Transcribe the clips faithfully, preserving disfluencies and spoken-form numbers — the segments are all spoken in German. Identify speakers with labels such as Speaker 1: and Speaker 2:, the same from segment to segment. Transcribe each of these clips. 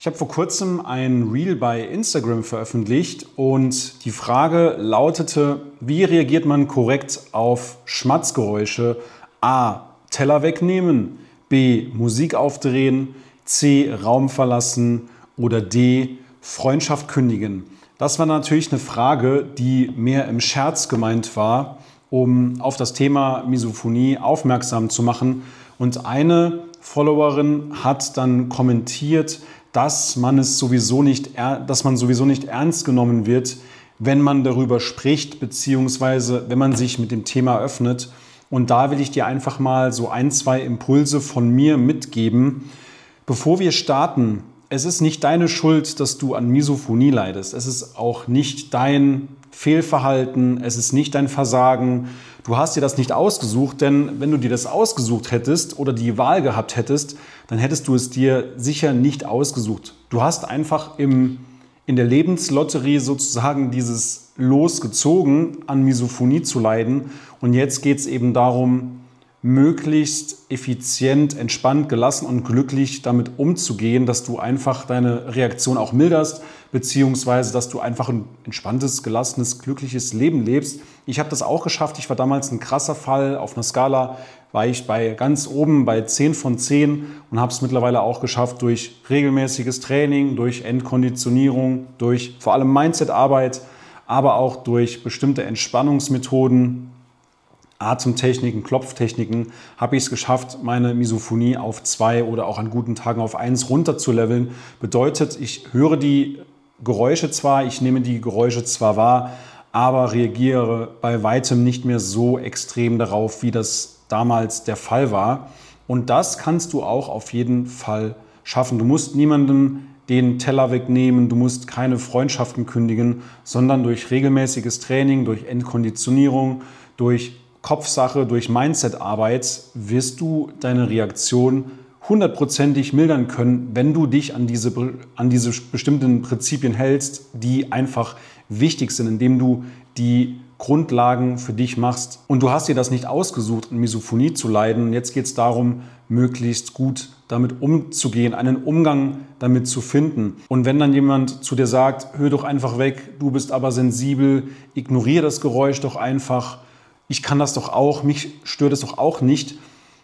Speaker 1: Ich habe vor kurzem ein Reel bei Instagram veröffentlicht und die Frage lautete: Wie reagiert man korrekt auf Schmatzgeräusche? A. Teller wegnehmen, B. Musik aufdrehen, C. Raum verlassen oder D. Freundschaft kündigen. Das war natürlich eine Frage, die mehr im Scherz gemeint war, um auf das Thema Misophonie aufmerksam zu machen. Und eine Followerin hat dann kommentiert, dass man es sowieso nicht, dass man sowieso nicht ernst genommen wird, wenn man darüber spricht, beziehungsweise wenn man sich mit dem Thema öffnet. Und da will ich dir einfach mal so ein, zwei Impulse von mir mitgeben. Bevor wir starten, es ist nicht deine Schuld, dass du an Misophonie leidest. Es ist auch nicht dein Fehlverhalten, es ist nicht dein Versagen. Du hast dir das nicht ausgesucht, denn wenn du dir das ausgesucht hättest oder die Wahl gehabt hättest, dann hättest du es dir sicher nicht ausgesucht. Du hast einfach im, in der Lebenslotterie sozusagen dieses Los gezogen, an Misophonie zu leiden. Und jetzt geht es eben darum, möglichst effizient, entspannt, gelassen und glücklich damit umzugehen, dass du einfach deine Reaktion auch milderst, beziehungsweise dass du einfach ein entspanntes, gelassenes, glückliches Leben lebst. Ich habe das auch geschafft. Ich war damals ein krasser Fall. Auf einer Skala war ich bei ganz oben bei zehn von zehn und habe es mittlerweile auch geschafft durch regelmäßiges Training, durch Endkonditionierung, durch vor allem Mindset-Arbeit, aber auch durch bestimmte Entspannungsmethoden, Atemtechniken, Klopftechniken, habe ich es geschafft, meine Misophonie auf zwei oder auch an guten Tagen auf eins runter zu leveln. Bedeutet, ich höre die Geräusche zwar, ich nehme die Geräusche zwar wahr, aber reagiere bei weitem nicht mehr so extrem darauf, wie das damals der Fall war. Und das kannst du auch auf jeden Fall schaffen. Du musst niemandem den Teller wegnehmen, du musst keine Freundschaften kündigen, sondern durch regelmäßiges Training, durch Endkonditionierung, durch Kopfsache, durch Mindset-Arbeit wirst du deine Reaktion hundertprozentig mildern können, wenn du dich an diese, an diese bestimmten Prinzipien hältst, die einfach wichtig sind, indem du die Grundlagen für dich machst. Und du hast dir das nicht ausgesucht, an Misophonie zu leiden. Jetzt geht es darum, möglichst gut damit umzugehen, einen Umgang damit zu finden. Und wenn dann jemand zu dir sagt, hör doch einfach weg, du bist aber sensibel, ignoriere das Geräusch doch einfach, ich kann das doch auch, mich stört es doch auch nicht.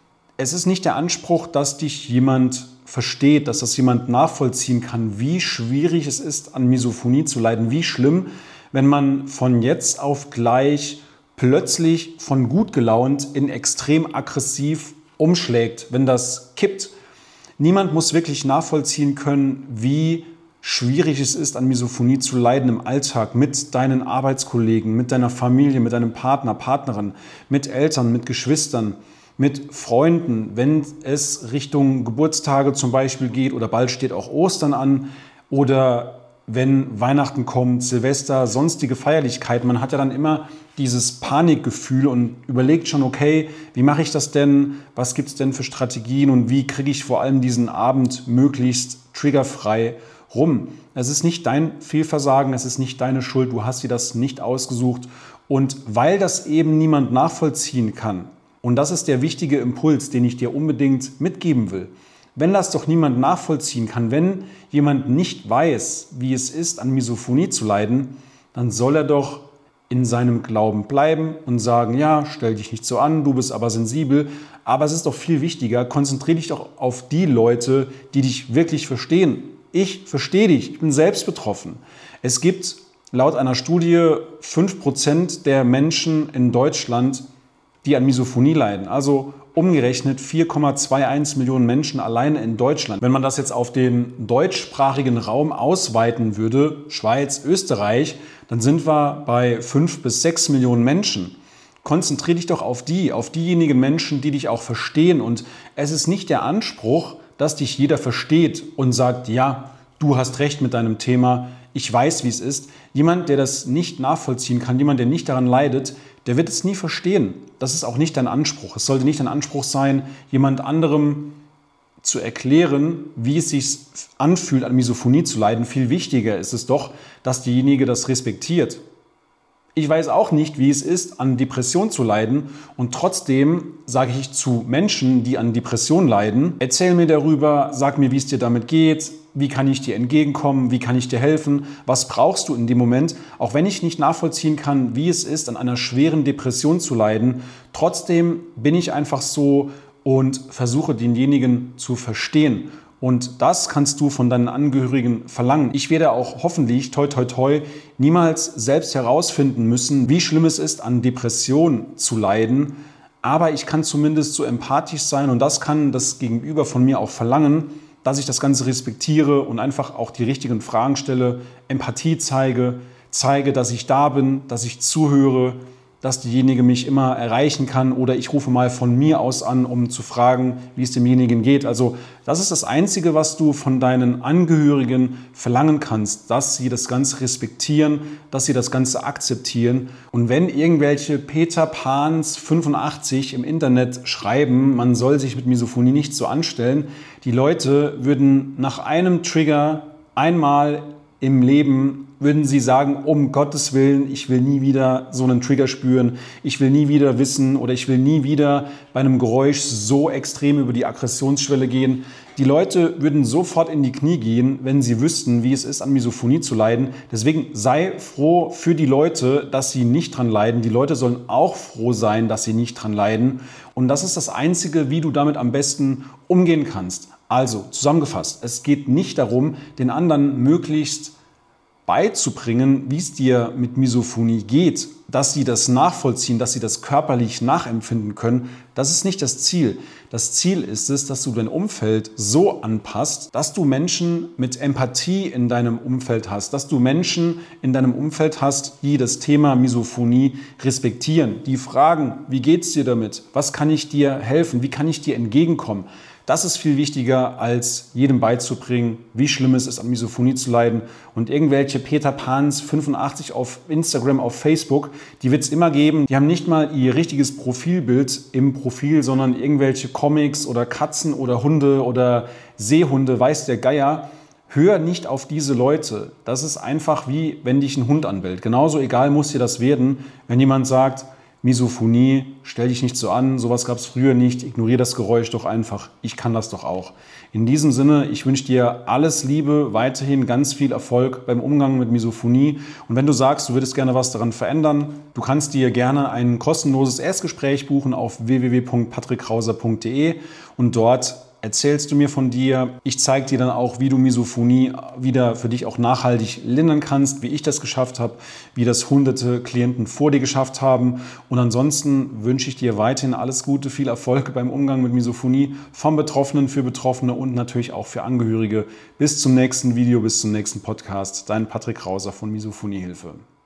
Speaker 1: Es ist nicht der Anspruch, dass dich jemand versteht, dass das jemand nachvollziehen kann, wie schwierig es ist, an Misophonie zu leiden, wie schlimm, wenn man von jetzt auf gleich plötzlich von gut gelaunt in extrem aggressiv umschlägt, wenn das kippt. Niemand muss wirklich nachvollziehen können, wie schwierig es ist, an Misophonie zu leiden im Alltag mit deinen Arbeitskollegen, mit deiner Familie, mit deinem Partner, Partnerin, mit Eltern, mit Geschwistern, mit Freunden, wenn es Richtung Geburtstage zum Beispiel geht oder bald steht auch Ostern an oder wenn Weihnachten kommt, Silvester, sonstige Feierlichkeiten. Man hat ja dann immer dieses Panikgefühl und überlegt schon, okay, wie mache ich das denn? Was gibt es denn für Strategien und wie kriege ich vor allem diesen Abend möglichst triggerfrei rum? Es ist nicht dein Fehlversagen, es ist nicht deine Schuld, du hast dir das nicht ausgesucht. Und weil das eben niemand nachvollziehen kann, und das ist der wichtige Impuls, den ich dir unbedingt mitgeben will, wenn das doch niemand nachvollziehen kann, wenn jemand nicht weiß, wie es ist, an Misophonie zu leiden, dann soll er doch in seinem Glauben bleiben und sagen, ja, stell dich nicht so an, du bist aber sensibel. Aber es ist doch viel wichtiger, konzentriere dich doch auf die Leute, die dich wirklich verstehen. Ich verstehe dich, ich bin selbst betroffen. Es gibt laut einer Studie fünf Prozent der Menschen in Deutschland, die an Misophonie leiden. Also umgerechnet vier Komma einundzwanzig Millionen Menschen allein in Deutschland. Wenn man das jetzt auf den deutschsprachigen Raum ausweiten würde, Schweiz, Österreich, dann sind wir bei fünf bis sechs Millionen Menschen. Konzentriere dich doch auf die, auf diejenigen Menschen, die dich auch verstehen. Und es ist nicht der Anspruch, dass dich jeder versteht und sagt, ja, du hast recht mit deinem Thema, ich weiß, wie es ist. Jemand, der das nicht nachvollziehen kann, jemand, der nicht daran leidet, der wird es nie verstehen. Das ist auch nicht dein Anspruch. Es sollte nicht dein Anspruch sein, jemand anderem zu erklären, wie es sich anfühlt, an Misophonie zu leiden. Viel wichtiger ist es doch, dass derjenige das respektiert. Ich weiß auch nicht, wie es ist, an Depression zu leiden, und trotzdem sage ich zu Menschen, die an Depression leiden: Erzähl mir darüber, sag mir, wie es dir damit geht, wie kann ich dir entgegenkommen, wie kann ich dir helfen, was brauchst du in dem Moment. Auch wenn ich nicht nachvollziehen kann, wie es ist, an einer schweren Depression zu leiden, trotzdem bin ich einfach so und versuche denjenigen zu verstehen. Und das kannst du von deinen Angehörigen verlangen. Ich werde auch hoffentlich, toi toi toi, niemals selbst herausfinden müssen, wie schlimm es ist, an Depression zu leiden. Aber ich kann zumindest so empathisch sein, und das kann das Gegenüber von mir auch verlangen, dass ich das Ganze respektiere und einfach auch die richtigen Fragen stelle, Empathie zeige, zeige, dass ich da bin, dass ich zuhöre, dass diejenige mich immer erreichen kann, oder ich rufe mal von mir aus an, um zu fragen, wie es demjenigen geht. Also das ist das Einzige, was du von deinen Angehörigen verlangen kannst, dass sie das Ganze respektieren, dass sie das Ganze akzeptieren. Und wenn irgendwelche Peter Pans fünfundachtzig im Internet schreiben, man soll sich mit Misophonie nicht so anstellen, die Leute würden nach einem Trigger einmal im Leben würden sie sagen: um Gottes Willen, ich will nie wieder so einen Trigger spüren, ich will nie wieder wissen oder ich will nie wieder bei einem Geräusch so extrem über die Aggressionsschwelle gehen. Die Leute würden sofort in die Knie gehen, wenn sie wüssten, wie es ist, an Misophonie zu leiden. Deswegen sei froh für die Leute, dass sie nicht dran leiden. Die Leute sollen auch froh sein, dass sie nicht dran leiden. Und das ist das Einzige, wie du damit am besten umgehen kannst. Also zusammengefasst, es geht nicht darum, den anderen möglichst beizubringen, wie es dir mit Misophonie geht, dass sie das nachvollziehen, dass sie das körperlich nachempfinden können. Das ist nicht das Ziel. Das Ziel ist es, dass du dein Umfeld so anpasst, dass du Menschen mit Empathie in deinem Umfeld hast, dass du Menschen in deinem Umfeld hast, die das Thema Misophonie respektieren, die fragen: Wie geht's dir damit? Was kann ich dir helfen? Wie kann ich dir entgegenkommen? Das ist viel wichtiger, als jedem beizubringen, wie schlimm es ist, an Misophonie zu leiden. Und irgendwelche Peter Pans fünfundachtzig auf Instagram, auf Facebook, die wird es immer geben. Die haben nicht mal ihr richtiges Profilbild im Profil, sondern irgendwelche Comics oder Katzen oder Hunde oder Seehunde, weiß der Geier. Hör nicht auf diese Leute. Das ist einfach wie, wenn dich ein Hund anbellt. Genauso egal muss dir das werden, wenn jemand sagt: Misophonie, stell dich nicht so an, sowas gab es früher nicht, ignoriere das Geräusch doch einfach, ich kann das doch auch. In diesem Sinne, ich wünsche dir alles Liebe, weiterhin ganz viel Erfolg beim Umgang mit Misophonie. Und wenn du sagst, du würdest gerne was daran verändern, du kannst dir gerne ein kostenloses Erstgespräch buchen auf w w w punkt patrick krauser punkt d e und dort erzählst du mir von dir. Ich zeige dir dann auch, wie du Misophonie wieder für dich auch nachhaltig lindern kannst, wie ich das geschafft habe, wie das hunderte Klienten vor dir geschafft haben. Und ansonsten wünsche ich dir weiterhin alles Gute, viel Erfolg beim Umgang mit Misophonie vom Betroffenen für Betroffene und natürlich auch für Angehörige. Bis zum nächsten Video, bis zum nächsten Podcast. Dein Patrick Krauser von Misophoniehilfe.